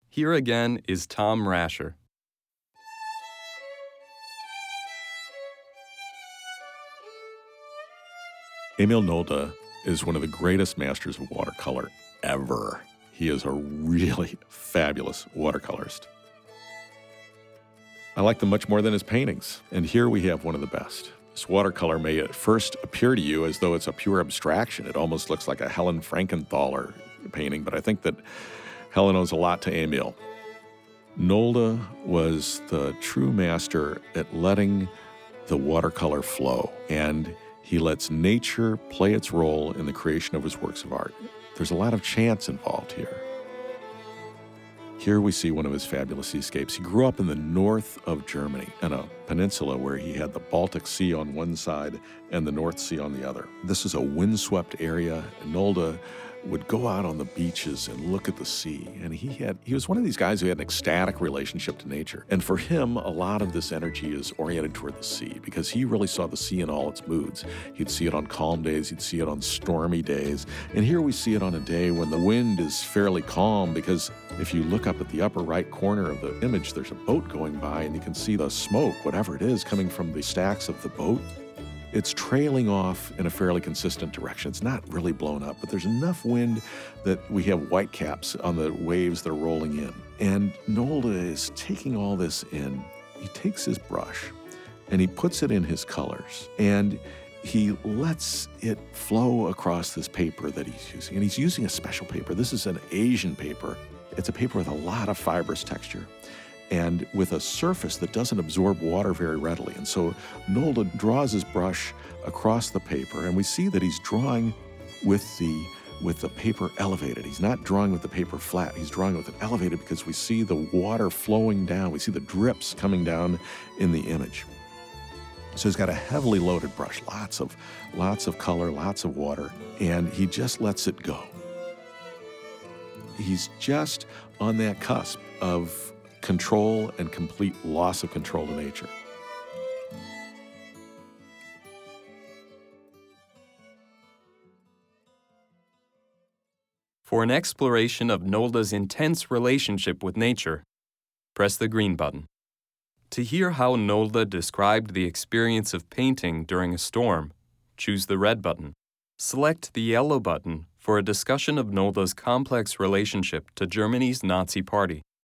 Here again is Tom Rascher. Emil Nolde is one of the greatest masters of watercolor ever. He is a really fabulous watercolorist. I like them much more than his paintings, and here we have one of the best. This watercolor may at first appear to you as though it's a pure abstraction. It almost looks like a Helen Frankenthaler painting, but I think that Helen owes a lot to Emil. Nolde was the true master at letting the watercolor flow, and he lets nature play its role in the creation of his works of art. There's a lot of chance involved here. Here we see one of his fabulous seascapes. He grew up in the north of Germany, in a peninsula where he had the Baltic Sea on one side and the North Sea on the other. This is a windswept area, and Nolde would go out on the beaches and look at the sea. And he was one of these guys who had an ecstatic relationship to nature. And for him, a lot of this energy is oriented toward the sea because he really saw the sea in all its moods. He'd see it on calm days, he'd see it on stormy days. And here we see it on a day when the wind is fairly calm, because if you look up at the upper right corner of the image, there's a boat going by and you can see the smoke, whatever it is, coming from the stacks of the boat. It's trailing off in a fairly consistent direction. It's not really blown up, but there's enough wind that we have whitecaps on the waves that are rolling in. And Nolde is taking all this in. He takes his brush and he puts it in his colors, and he lets it flow across this paper that he's using. And he's using a special paper. This is an Asian paper. It's a paper with a lot of fibrous texture and with a surface that doesn't absorb water very readily. And so Nolde draws his brush across the paper, and we see that he's drawing with the paper elevated. He's not drawing with the paper flat. He's drawing with it elevated because we see the water flowing down. We see the drips coming down in the image. So he's got a heavily loaded brush, lots of color, lots of water, and he just lets it go. He's just on that cusp of control and complete loss of control to nature. For an exploration of Nolde's intense relationship with nature, press the green button. To hear how Nolde described the experience of painting during a storm, choose the red button. Select the yellow button for a discussion of Nolde's complex relationship to Germany's Nazi Party.